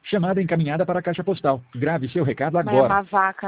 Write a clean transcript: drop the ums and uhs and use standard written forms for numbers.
Chamada encaminhada para a caixa postal. Grave seu recado Mas é agora. uma vaca.